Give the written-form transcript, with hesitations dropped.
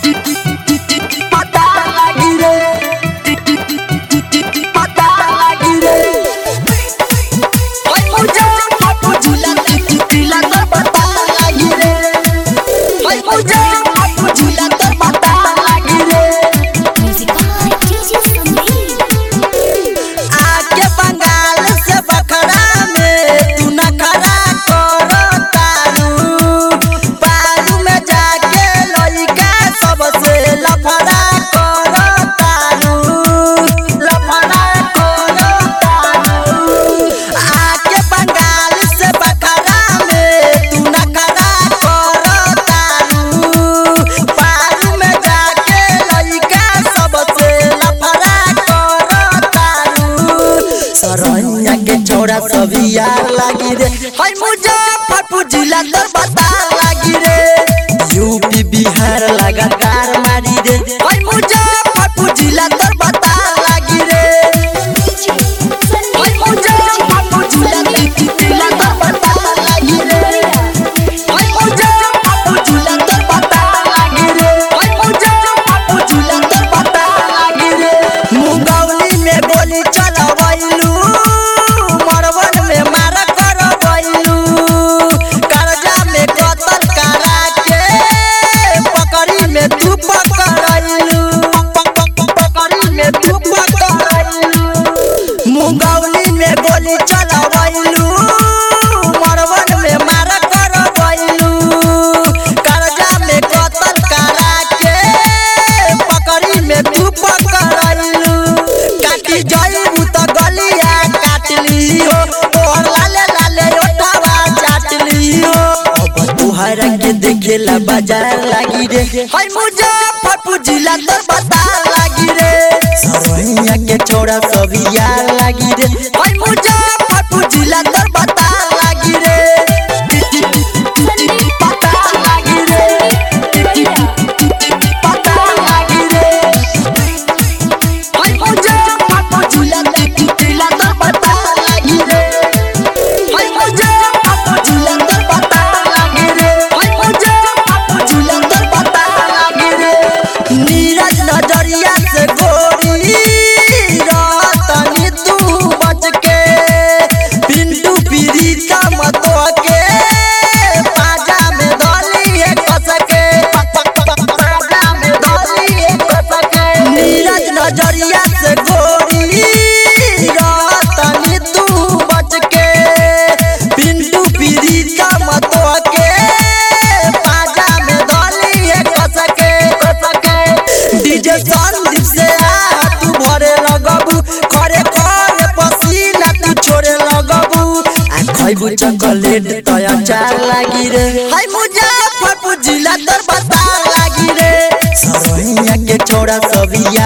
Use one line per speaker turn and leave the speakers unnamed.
पता लगी रे पता लगी रे ओए मुझे आपको झूला दिला तो पता लगी रे ओए मुझे आपको झूला तो पता लगी रे आके बंगाल से बखरा में तू न खरा करो तारू पारू में जाके लइका सबसे लफड़ा करो तारू लफड़ा करो तारू आके बंगाल से बखरा में तू न खरा करो तारू पारू में जाके लइका सबसे लफड़ा करो तारू सरैया के छोरा सब यार लागी रे हाय मुजफ्फरपुर जिला तो बता लागी रे यूपी बिहार लगातार मारी रे हाय मुजफ्फरपुर जिला तो बता लागी रे हाय मुजफ्फरपुर जिला तो बता लागी रे हाय मुजफ्फरपुर जिला तो बता लागी रे हाय मुजफ्फरपुर जिला तो बता लागी रे मुंगौली में गोली चलवैलू मरवन में मार करवैलू कर्जा में कतल करा के पकड़ी में तू पकड़ैलू पकड़ी में तू पकड़ैलू मुंगौली में गोली चलवैलू मरवन में मार करवैलू कर्जा में कतल करा के पकड़ी में तू पकड़ैलू काटी जईबू तो गलिया काटली हो तोहर लाले लाले ओठवा चाटली हो अब तुहरा के देखेला बाजार लागी रे हाय मुजफ्फरपुर जिला तो बता लागी रे सरैया के छोरा सब यार लागी रे हाय मुजफ्फरपुर जिला तो बता लागी रे पता लागी रे पता लागी रे हाय मुजफ्फरपुर जिला तो पता लागी रे हाय मुजफ्फरपुर जिला तो पता लागी रे हाय मुजफ्फरपुर जिला तो पता लागी रे नीरज नजरिया से गोरी रहतनी तू बच के पिंटू पीरीता मतो के पाजा में धलिए कस के पाजा में धलिए कस के नीरज नजरिया से गोरी रहतनी तू बच के पिंटू पीरीता मतो के पाजा में धलिए कस के डीजे संदीप से आ तू भरे लगबू खरे खरे पसीना तू छोड़े लगबू आ खइबू चॉकलेट तो अचार लागी रे हाय मुजफ्फरपुर जिला तो बता लागी रे सरैया के छोरा सब